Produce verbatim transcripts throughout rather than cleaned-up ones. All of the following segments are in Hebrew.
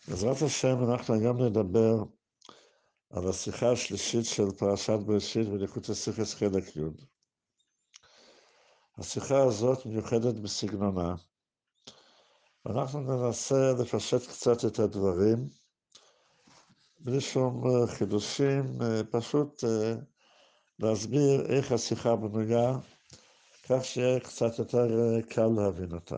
בעזרת השם אנחנו היום נדבר על השיחה השלישית של פרשת בראשית בליקוטי סיכס חלק י'. השיחה הזאת מיוחדת בסגנונה, ואנחנו ננסה לפשט קצת את הדברים, בלי שום חידושים, פשוט להסביר איך השיחה בנויה, כך שיהיה קצת יותר קל להבין אותה.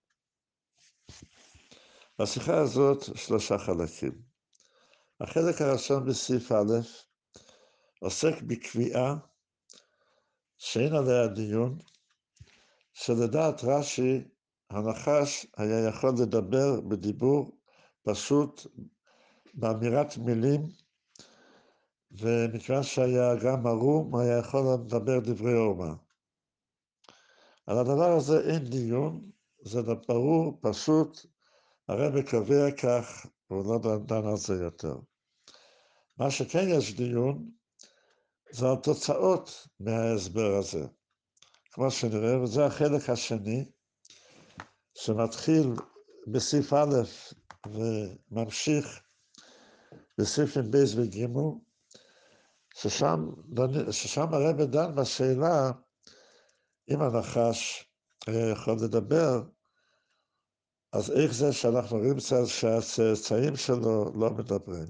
בשיחה הזאת שלושה חלקים. החלק הראשון בסעיף א' עוסק בקביעה שאין עליה דיון, שלדעת רש"י הנחש היה יכול לדבר בדיבור פשוט באמירת מילים, ומכיוון שהיה גם ערום היה יכול לדבר דברי עורמה. על הדבר הזה אין דיון, זה ברור, פשוט, הרב קובע כך, הוא לא דן על זה יותר. מה שכן יש דיון, זה על תוצאות מההסבר הזה. כמו שנראה, וזה החלק השני, שמתחיל בסעיף א' וממשיך בסעיפים ב' וג', ששם, ששם הרב דן בשאלה אם הנחש היה יכול לדבר, אז איך זה שאנחנו רואים שהצאצאים שלו לא מדברים.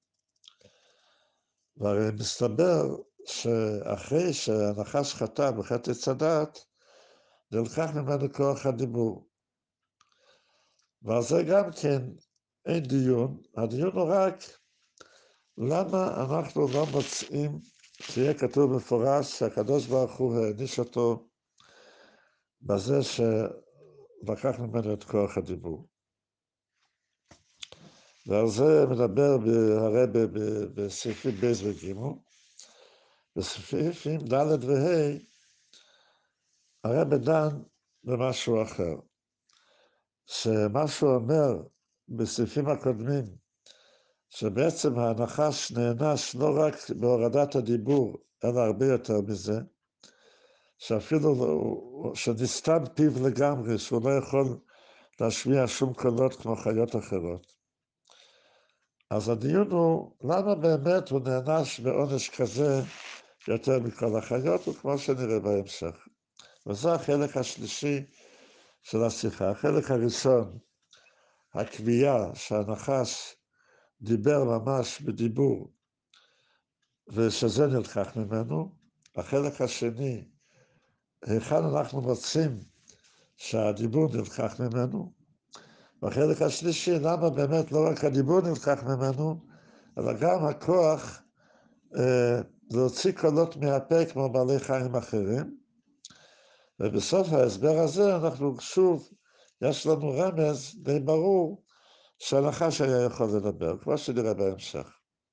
והרי מסתבר שאחרי שהנחש חטא בחטא עץ הדת, נלקח ממנו כוח הדיבור. ועל זה גם כן אין דיון, הדיון הוא רק למה אנחנו לא מוצאים שיהיה כתוב מפורש שהקדוש ברוך הוא העניש אותו בזה שלקח ממנו את כוח הדיבור. ועל זה מדבר הרב בסעיפים ב' וג'. בסעיפים ד' וה' הרב דן במשהו אחר, שמה שהוא אומר בסעיפים הקודמים, שבעצם הנחש נענש לא רק בהורדת הדיבור, אלא הרבה יותר מזה, שאפילו שנסתם פיו לגמרי, שהוא לא יכול להשמיע שום קולות כמו חיות אחרות. אז הדיון הוא, למה באמת הוא נענש בעונש כזה יותר מכל החיות, וכמו שנראה בהמשך. וזה החלק השלישי של השיחה. החלק הראשון, הקביעה שהנחש דיבר ממש בדיבור, ושזה נלקח ממנו. החלק השני, היכן אנחנו מוצאים שהדיבור נלקח ממנו. והחלק השלישי, למה באמת לא רק הדיבור נלקח ממנו, אלא גם הכוח אה, להוציא קולות מהפה כמו בעלי חיים אחרים. ובסוף ההסבר הזה אנחנו שוב, יש לנו רמז די ברור שהנחש היה יכול לדבר, כמו שנראה בהמשך.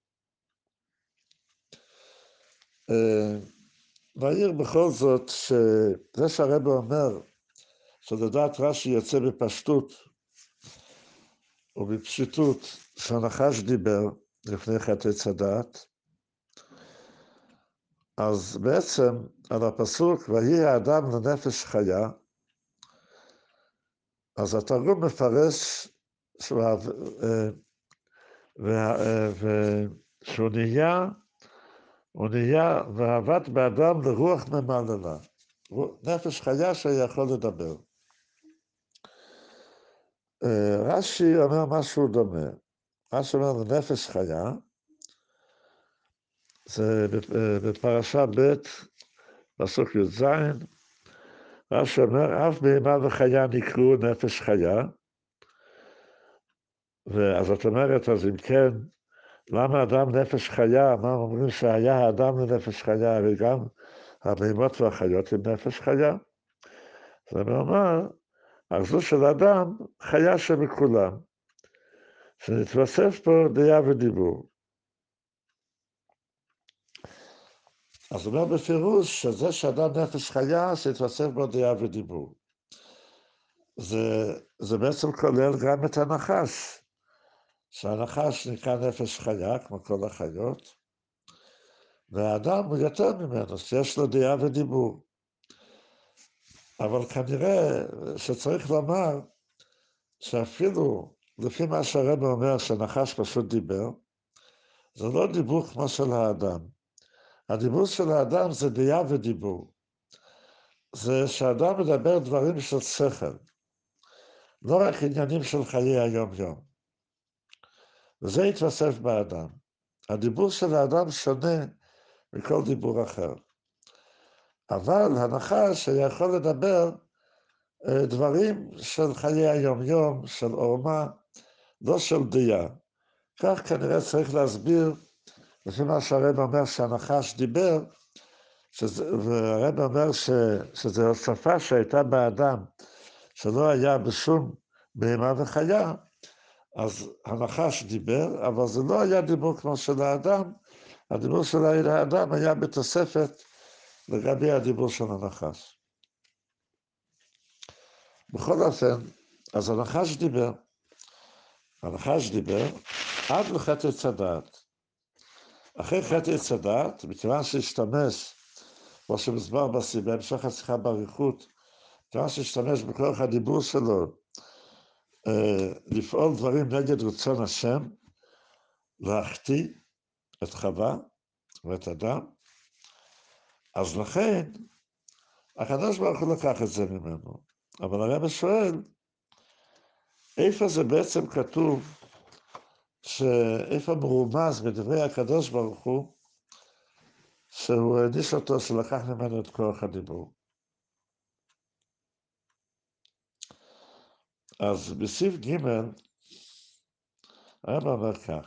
והעיר בכל זאת, שזה שהרבא אומר, שלדעת רש"י יוצא בפשטות ובפשיטות שהנחש דיבר לפני חטא עץ הדת, אז בעצם על הפסוק, ויהי האדם לנפש חיה, אז התרגום מפרש שהוא, שהוא נהיה, הוא נהיה ועבד באדם לרוח ממללה. נפש חיה שיכול לדבר. רש"י אומר משהו דומה. רש"י אומר לנפש חיה, זה בפרשה ב', פסוק י"ז, רש"י אומר, אף בהמה וחיה נקראו נפש חיה, ואז את אומרת, אז אם כן, למה אדם נפש חיה? מה אומרים שהיה האדם לנפש חיה, הרי גם הבהמות והחיות הם נפש חיה? זה אומר, אך זו של אדם חיה שבכולם, שנתווסף פה דעה ודיבור. אז הוא אומר בפירוש שזה שאדם נפש חיה, שנתווסף בו דעה ודיבור. זה, זה בעצם כולל גם את הנחש, שהנחש נקרא נפש חיה, כמו כל החיות, והאדם הוא יותר ממנו, שיש לו דעה ודיבור. אבל כנראה שצריך לומר שאפילו לפי מה שהרב אומר שנחש פשוט דיבר, זה לא דיבור כמו של האדם. הדיבור של האדם זה דעה ודיבור. זה שאדם מדבר דברים של שכל, לא רק עניינים של חיי היום-יום. וזה יתווסף באדם. הדיבור של האדם שונה מכל דיבור אחר. אבל הנחש יכול לדבר דברים של חיי היום-יום, של עורמה, לא של דעה. כך כנראה צריך להסביר, לפי מה שהרב אומר שהנחש דיבר, שזה, והרב אומר ש, שזו השפה שהייתה באדם, שלא היה בשום בהמה וחיה, אז הנחש דיבר, אבל זה לא היה דיבור כמו של האדם, הדיבור של האדם היה בתוספת לגבי הדיבור של הנחש. בכל אופן, אז הנחש דיבר, הנחש דיבר עד לחטא עץ הדעת. אחרי חטא עץ הדעת, מכיוון שהשתמש, כמו שמסבר בהמשך השיחה באריכות, מכיוון שהשתמש בכוח הדיבור שלו, לפעול דברים נגד רצון השם, להחטיא את חווה ואת אדם, אז לכן הקדוש ברוך הוא לקח את זה ממנו. אבל הרב שואל, איפה זה בעצם כתוב, שאיפה מרומז בדברי הקדוש ברוך הוא, שהוא העניש אותו, שלקח ממנו את כוח הדיבור. אז בסעיף ג' הרב אומר כך,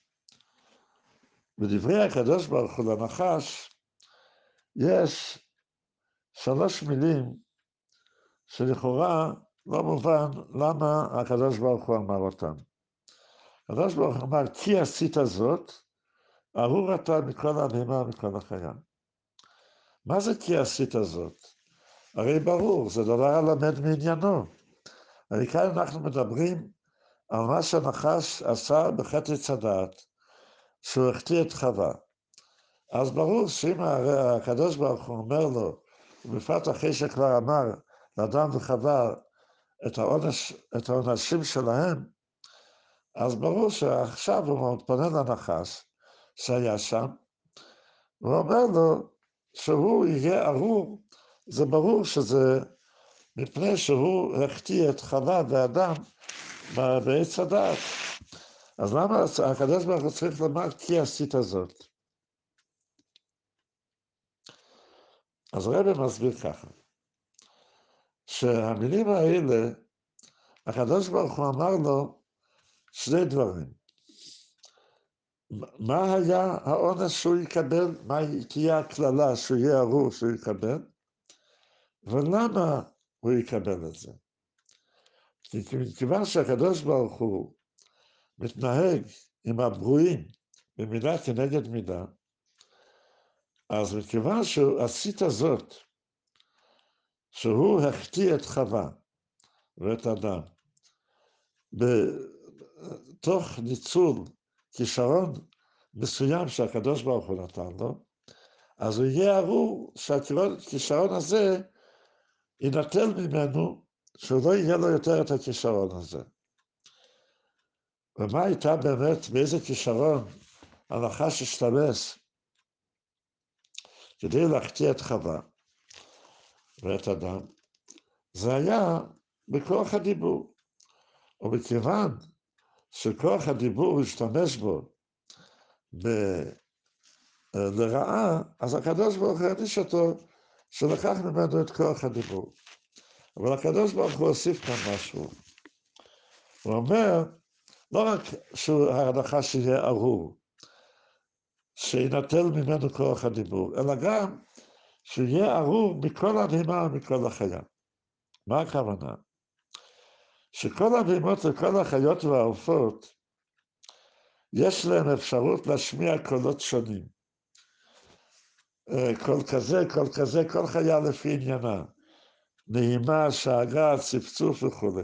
בדברי הקדוש ברוך הוא לנחש, יש שלוש מילים שלכאורה לא מובן למה הקדוש ברוך הוא אמר אותם. הקדוש ברוך הוא אמר, כי עשית זאת, ארור אתה מכל הבהמה ומכל החיה. מה זה כי עשית זאת? הרי ברור, זה דבר הלמד מעניינו. הרי כאן אנחנו מדברים על מה שהנחש עשה בחטא עץ הדעת, שהוא החטיא את חווה. אז ברור שאם הקדוש ברוך הוא אומר לו, ובפרט אחרי שכבר אמר לאדם וחווה את העונש, את העונשים שלהם, אז ברור שעכשיו הוא מתפנה לנחש שהיה שם, והוא אומר לו שהוא יהיה ארור, זה ברור שזה מפני שהוא החטיא את חווה ואדם בעץ הדעת. אז למה הקדוש ברוך הוא צריך לומר כי עשית זאת? אז הרב מסביר ככה, שהמילים האלה, הקדוש ברוך הוא אמר לו שני דברים. מה היה העונש שהוא יקבל? מה תהיה הכללה שהוא יהיה ארור שהוא יקבל? ולמה הוא יקבל את זה? מכיוון שהקדוש ברוך הוא מתנהג עם הברואים במידה כנגד מידה, אז מכיוון שעשית זאת, שהוא החטיא את חווה ואת אדם, בתוך ניצול כישרון מסוים שהקדוש ברוך הוא נתן לו, אז הוא יהיה ארור שהכישרון הזה ינטל ממנו, שהוא לא יהיה לו יותר את הכישרון הזה. ומה הייתה באמת, באיזה כישרון הנחש השתמש כדי להחטיא את חווה ואת אדם? זה היה בכוח הדיבור. ומכיוון שכוח הדיבור השתמש בו ב- לרעה, אז הקדוש ברוך הוא העניש אותו שלקח ממנו את כוח הדיבור. אבל הקדוש ברוך הוא הוסיף כאן משהו. הוא אומר, לא רק שהנחש יהיה ארור, שינטל ממנו כוח הדיבור, אלא גם שיהיה ארור מכל הבהמה ומכל החיה. מה הכוונה? שכל הבהמות וכל החיות והעופות, יש להם אפשרות להשמיע קולות שונים. קול כזה, קול כזה, כל חיה לפי עניינה. נעימה, שאגה, צפצוף וכו'.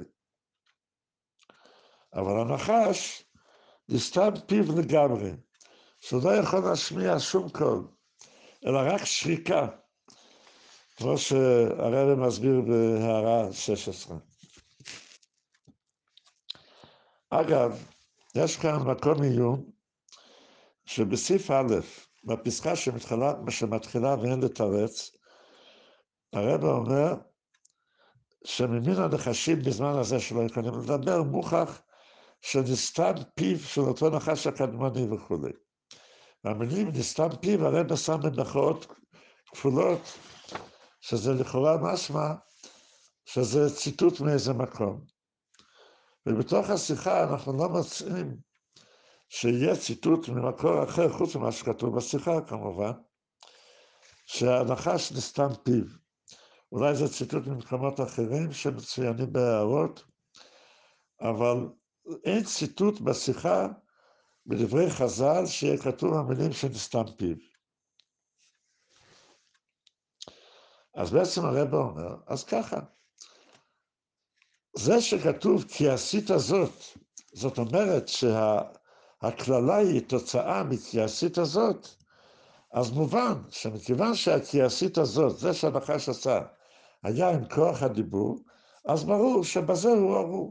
אבל הנחש נסתם פיו לגמרי, שהוא לא יכול להשמיע שום קול, אלא רק שריקה, כמו שהרב מסביר בהערה שש עשרה. אגב, יש כאן מקום עיון, שבסעיף א', בפסקה שמתחילה, שמתחילה ואין לתרץ, הרב אומר שממין הנחשים בזמן הזה שלא יכולים לדבר, מוכח שנסתם פיו של אותו נחש הקדמוני וכו'. והמילים נסתם פיו, הרב שם במרכאות כפולות, שזה לכאורה משמע שזה ציטוט מאיזה מקום. ובתוך השיחה אנחנו לא מוצאים שיהיה ציטוט ממקור אחר, חוץ ממה שכתוב בשיחה כמובן, שהנחש נסתם פיו. אולי זה ציטוט ממקומות אחרים שמצוינים בהערות, אבל אין ציטוט בשיחה בדברי חז"ל שיהיה כתוב המילים שנסתם פיו. אז בעצם הרב אומר, אז ככה, זה שכתוב כי עשית זאת, זאת אומרת שהכללה היא תוצאה מכי עשית זאת, אז מובן שמכיוון שהכי עשית זאת, זה שהנחש עשה, היה עם כוח הדיבור, אז ברור שבזה הוא ארור.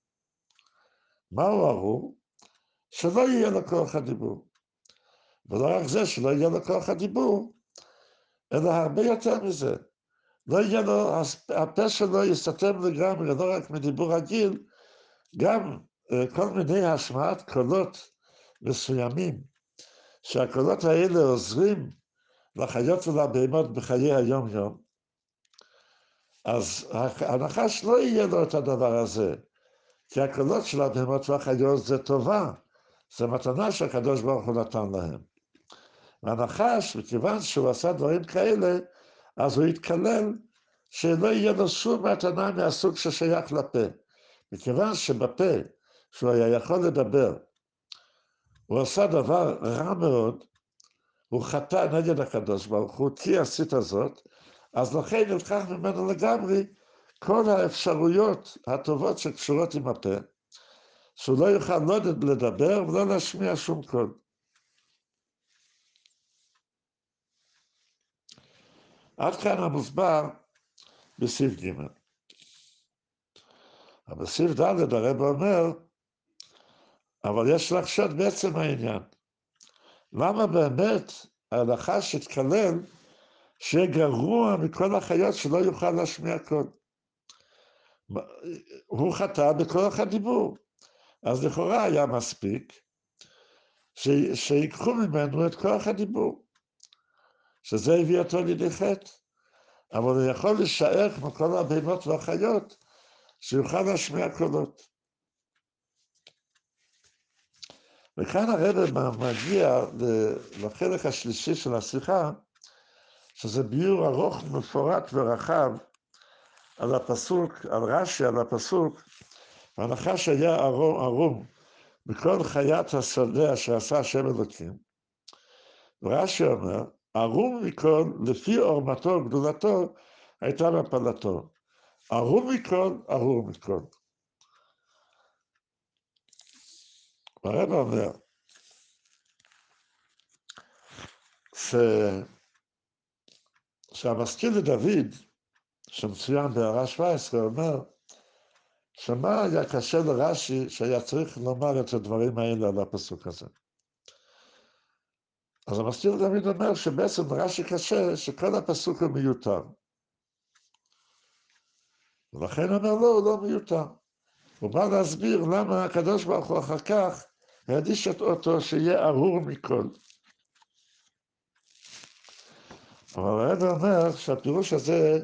מהו ארור? שלא יהיה לו כוח הדיבור. ולא רק זה שלא יהיה לו כוח הדיבור, אלא הרבה יותר מזה. לא יהיה לו, הפה שלו יסתם לגמרי, לא רק מדיבור רגיל, גם כל מיני השמעת קולות מסוימים, שהקולות האלה עוזרים לחיות ולבהמות בחיי היום-יום, אז הנחש לא יהיה לו את הדבר הזה, כי הקולות של הבהמות והחיות זה טובה, זה מתנה שהקדוש ברוך הוא נתן להם. והנחש, מכיוון שהוא עשה דברים כאלה, אז הוא יתקלל שלא יהיה לו שום מתנה מהסוג ששייך לפה. מכיוון שבפה, שהוא היה יכול לדבר, הוא עשה דבר רע מאוד, הוא חטא נגד הקדוש ברוך הוא, כי עשית זאת, אז לכן נלקח ממנו לגמרי כל האפשרויות הטובות שקשורות עם הפה, שהוא לא יוכל לא לדבר ולא להשמיע שום קול. עד כאן המוסבר בסעיף ג'. אבל בסעיף ד' הרב אומר, אבל יש לחשוד בעצם העניין. למה באמת הנחש התקלל שיהיה גרוע מכל החיות שלא יוכל להשמיע קול? הוא חטא בכוח הדיבור. אז לכאורה היה מספיק ש... שיקחו ממנו את כוח הדיבור, שזה הביא אותו לידי חטא. אבל הוא יכול להישאר כמו כל הבהמות והחיות, שיוכל להשמיע קולות. וכאן הרב מגיע לחלק השלישי של השיחה, שזה ביור ארוך, מפורט ורחב על הפסוק, על רש"י, על הפסוק, הנחש היה ערום, ערום בכל חיית השדה אשר עשה השם אלוקים. ורש"י אומר, ערום מכל, לפי עורמתו וגדולתו, הייתה מפלתו. ערום מכל, ארור מכל. והרב אומר, ש... שהמשכיל לדוד, שמצוין בהערה שבע עשרה, אומר, שמה היה קשה לרש"י שהיה צריך לומר את הדברים האלה על הפסוק הזה. אז המשכיל לדוד אומר שבעצם לרש"י קשה שכל הפסוק הוא מיותר. ולכן אומר לא, הוא לא מיותר. הוא בא להסביר למה הקדוש ברוך הוא אחר כך העדיש אותו שיהיה ארור מכל. אבל הרב אומר שהפירוש הזה,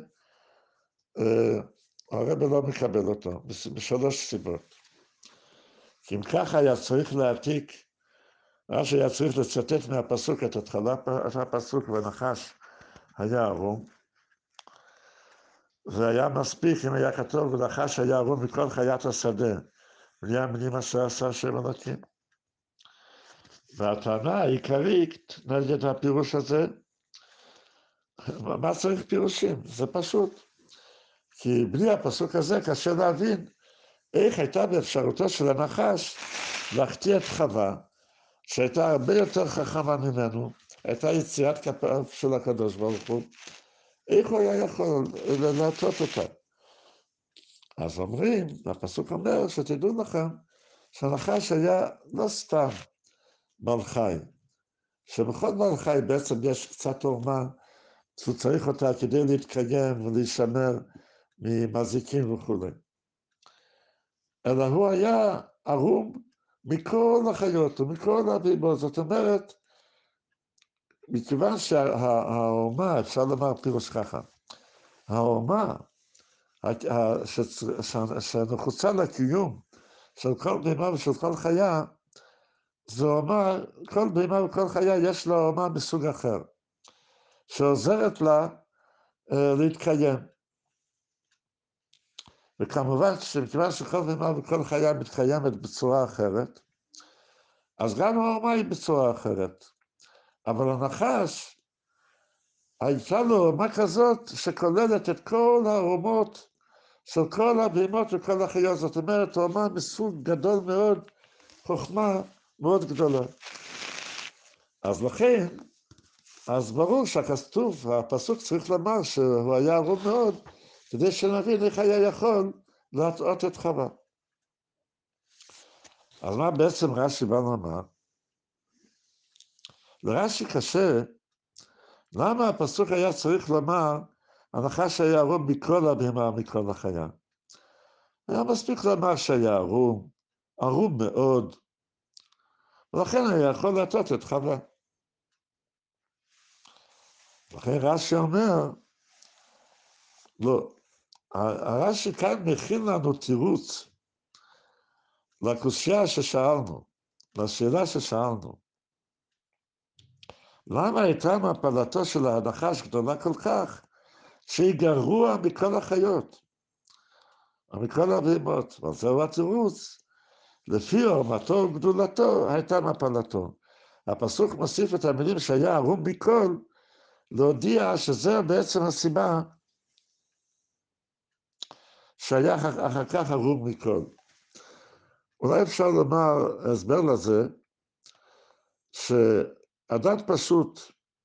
הרב לא מקבל אותו, בשלוש סיבות. כי אם ככה היה צריך להעתיק, רש"י היה צריך לצטט מהפסוק את התחלת הפסוק, ונחש היה ערום, והיה מספיק אם היה כתוב ונחש היה ערום מכל חיית השדה, בלי המילים אשר עשה השם אלוקים. והטענה העיקרית נגד הפירוש הזה, מה צריך פירושים? זה פשוט. כי בלי הפסוק הזה קשה להבין איך הייתה באפשרותו של הנחש להחטיא את חווה, שהייתה הרבה יותר חכמה ממנו, הייתה יציאת כפיו של הקדוש ברוך הוא, איך הוא היה יכול להטות אותה? אז אומרים, הפסוק אומר שתדעו לכם, שהנחש היה לא סתם בעל חי, שבכל בעל חי בעצם יש קצת עורמה, שהוא צריך אותה כדי להתקיים ולהישמר ממזיקים וכו'. אלא הוא היה ערום מכל החיות ומכל הבהמות. זאת אומרת, מכיוון שהעורמה, אפשר לומר פירוש ככה, העורמה שנחוצה לקיום של כל בהמה ושל כל חיה, זה אומר, כל בהמה וכל חיה יש לה עורמה מסוג אחר, שעוזרת לה uh, להתקיים. וכמובן שמכיוון שכל בהמה וכל חיה מתקיימת בצורה אחרת, אז גם העורמה היא בצורה אחרת. אבל הנחש, הייתה לו עורמה כזאת שכוללת את כל העורמות של כל הבהמות וכל החיות. זאת אומרת, עורמה מסוג גדול מאוד, חוכמה מאוד גדולה. אז לכן, אז ברור שהכתוב, הפסוק צריך לומר שהוא היה ערום מאוד, כדי שנבין איך היה יכול להטעות את חווה. אז מה בעצם רש"י בא לומר? לרש"י קשה, למה הפסוק היה צריך לומר, הנחש היה ערום מכל הבהמה ומכל החיה? היה מספיק לומר שהיה ערום, ערום מאוד, ולכן היה יכול להטעות את חווה. לכן רש"י אומר, לא, הרש"י כאן מכין לנו תירוץ לקושיה ששאלנו, לשאלה ששאלנו. למה הייתה מפלתו של הנחש גדולה כל כך, שהיא גרוע מכל החיות, ומכל הבהמות? אבל זהו התירוץ, לפי עורמתו וגדולתו הייתה מפלתו. הפסוק מוסיף את המילים שהיה ערום מכל, להודיע שזה בעצם הסיבה שהיה אחר כך ערום מכל. אולי אפשר לומר הסבר לזה, שאדם פשוט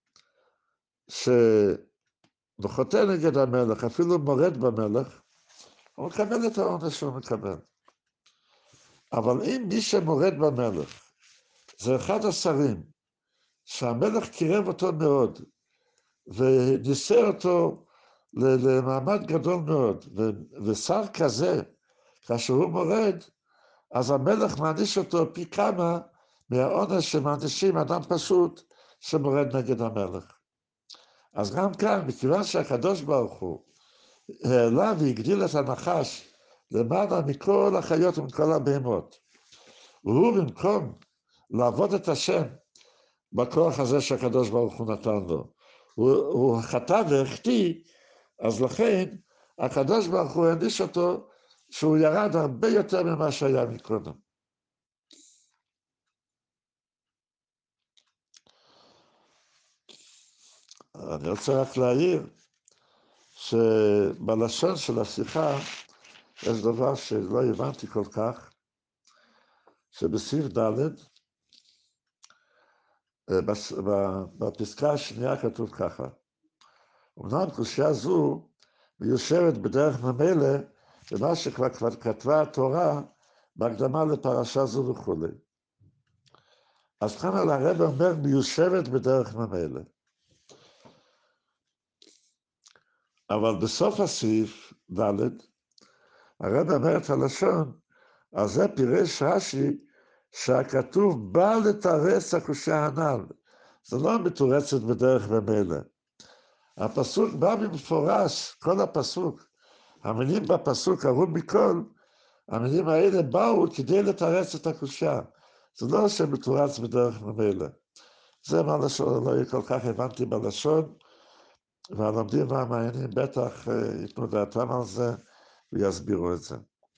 שחוטא נגד המלך, אפילו מורד במלך, הוא מקבל את העונש שהוא מקבל. אבל אם מי שמורד במלך זה אחד השרים, שהמלך קירב אותו מאוד, וניסה אותו למעמד גדול מאוד, ושר כזה, כאשר הוא מורד, אז המלך מעניש אותו פי כמה מהעונש שמענישים אדם פשוט שמורד נגד המלך. אז גם כאן, מכיוון שהקדוש ברוך הוא העלה והגדיל את הנחש למעלה מכל החיות ומכל הבהמות, והוא במקום לעבוד את השם בכוח הזה שהקדוש ברוך הוא נתן לו, הוא, הוא חטא והחטיא, אז לכן הקדוש ברוך הוא העניש אותו שהוא ירד הרבה יותר ממה שהיה מקודם. אני רוצה רק להעיר שבלשון של השיחה יש דבר שלא הבנתי כל כך, שבסעיף ד' בפסקה השנייה כתוב ככה, אמנם קושיה זו מיושבת בדרך ממילא במה שכבר כתבה התורה בהקדמה לפרשה זו וכו'. אז כאן על הרב אומר מיושבת בדרך ממילא. אבל בסוף הסעיף ד' הרב אומר את הלשון, אז זה פירש רש"י שהכתוב בא לתרץ הקושיה הנ"ל. זה לא מתורצת בדרך ממילא. הפסוק בא במפורש, כל הפסוק, המילים בפסוק ערום מכל, המילים האלה באו כדי לתרץ את הקושיה. זה לא שמתורץ בדרך ממילא. זה מה לשון, לא כל כך הבנתי בלשון, והלומדים והמעיינים בטח ייתנו דעתם על זה ויסבירו את זה.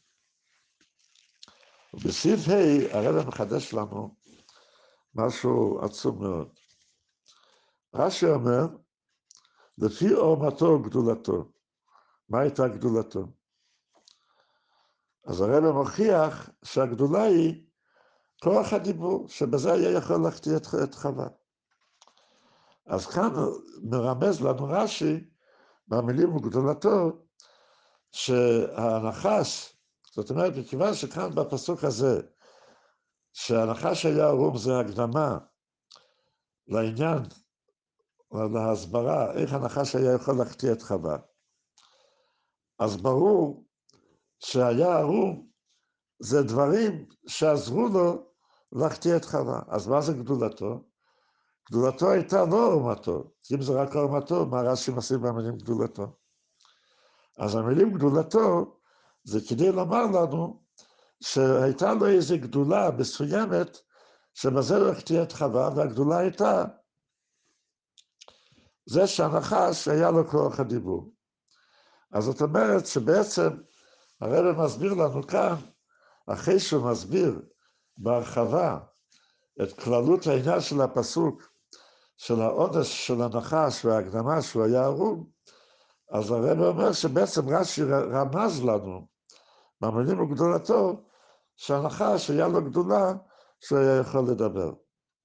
ובסעיף ה' הרב מחדש לנו משהו עצום מאוד. רש"י אומר, לפי עורמתו וגדולתו. מה הייתה גדולתו? אז הרב מוכיח שהגדולה היא כוח הדיבור, שבזה היה יכול להחטיא את חווה. אז כאן מרמז לנו רש"י, במילים וגדולתו, שהנחש, זאת אומרת, מכיוון שכאן בפסוק הזה, שהנחש היה ערום זה הקדמה לעניין, להסברה, איך הנחש היה יכול להחטיא את חווה. אז ברור שהיה ערום זה דברים שעזרו לו להחטיא את חווה. אז מה זה גדולתו? גדולתו הייתה לא עורמתו. אם זה רק עורמתו, מה רש"י מוסיף במילים גדולתו? אז המילים גדולתו זה כדי לומר לנו שהייתה לו איזו גדולה מסוימת שבזה הוא החטיא את חווה, והגדולה הייתה זה שהנחש היה לו כוח הדיבור. אז זאת אומרת שבעצם הרב מסביר לנו כאן, אחרי שהוא מסביר בהרחבה את כללות העניין של הפסוק, של העונש של הנחש וההקדמה שהוא היה ערום, אז הרב אומר שבעצם רש"י רמז לנו, במילים גדולתו, שהנחש היה לו גדולה שהוא היה יכול לדבר.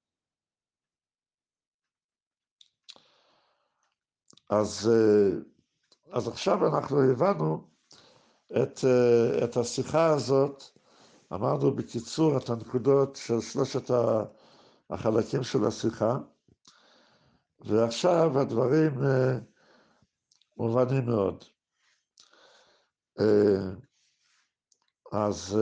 אז, אז עכשיו אנחנו הבנו את, את השיחה הזאת, אמרנו בקיצור את הנקודות של שלושת החלקים של השיחה, ועכשיו הדברים מובנים מאוד. אז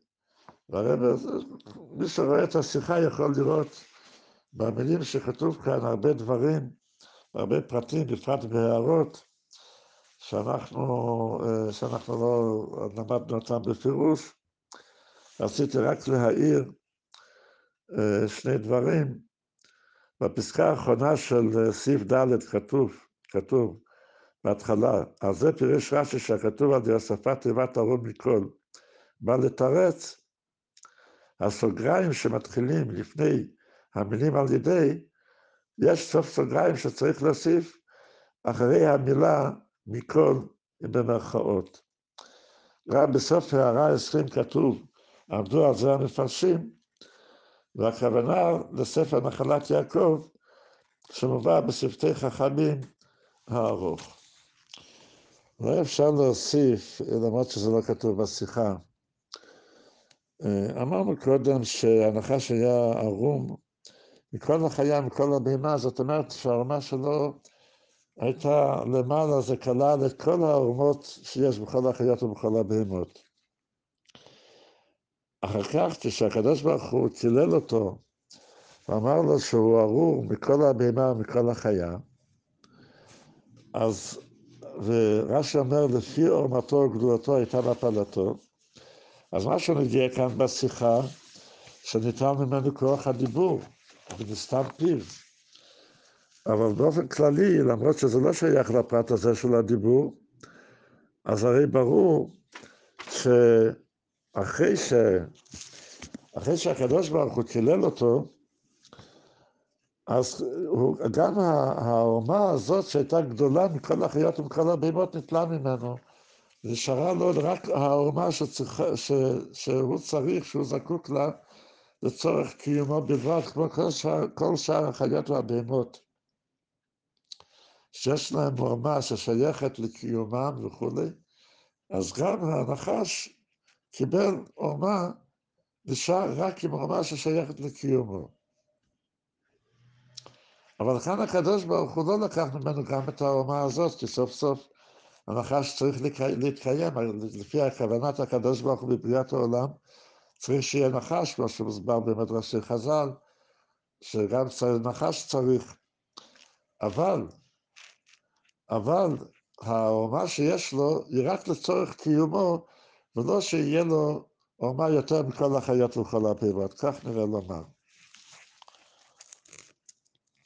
מי שרואה את השיחה יכול לראות במילים שכתוב כאן הרבה דברים, הרבה פרטים, בפרט בהערות, שאנחנו, שאנחנו לא למדנו אותם בפירוש. רציתי רק להעיר שני דברים. בפסקה האחרונה של סעיף ד' כתוב, כתוב בהתחלה, על זה פירש רש"י שהכתוב על הוספת תיבת ערום מכל, בא לתרץ, הסוגריים שמתחילים לפני המילים על ידי, יש סוף סוגריים שצריך להוסיף אחרי המילה מכל במרכאות. רק בסוף הערה עשרים כתוב, עמדו על זה המפרשים, והכוונה לספר נחלת יעקב, שמובא בשפתי חכמים הארוך. לא אפשר להוסיף, למרות שזה לא כתוב בשיחה. אמרנו קודם שהנחש היה ערום מכל החיה, מכל הבהמה, זאת אומרת שהערומה שלו הייתה למעלה, זה כלל את כל הערומות שיש בכל החיות ובכל הבהמות. אחר כך, כשהקדוש ברוך הוא צילל אותו, ואמר לו שהוא ערום מכל הבהמה ומכל החיה, אז, ורש"י אומר, לפי עורמתו וגדולתו הייתה מפלתו, אז מה שנגיע כאן בשיחה, שניתן ממנו כוח הדיבור, ונסתם פיו. אבל באופן כללי, למרות שזה לא שייך לפרט הזה של הדיבור, אז הרי ברור שאחרי ש... אחרי שהקדוש ברוך הוא קילל אותו, אז הוא, גם העורמה הזאת שהייתה גדולה מכל החיות ומכל הבהמות נטלה ממנו. נשארה לו רק העורמה שצריך, ש, שהוא צריך, שהוא זקוק לה, לצורך קיומו בלבד, כמו כל שאר, כל שאר החיות והבהמות. שיש להם עורמה ששייכת לקיומם וכו', אז גם הנחש קיבל עורמה, נשאר רק עם עורמה ששייכת לקיומו. אבל כאן הקדוש ברוך הוא לא לקח ממנו גם את העורמה הזאת, כי סוף סוף הנחש צריך להתקיים, לפי הכוונת הקדוש ברוך הוא בבריאת העולם, צריך שיהיה נחש, כמו שמוסבר במדרשי חז"ל, שגם נחש צריך. אבל, אבל העורמה שיש לו היא רק לצורך קיומו, ולא שיהיה לו עורמה יותר מכל החיות וכל הבהמות, כך נראה לומר.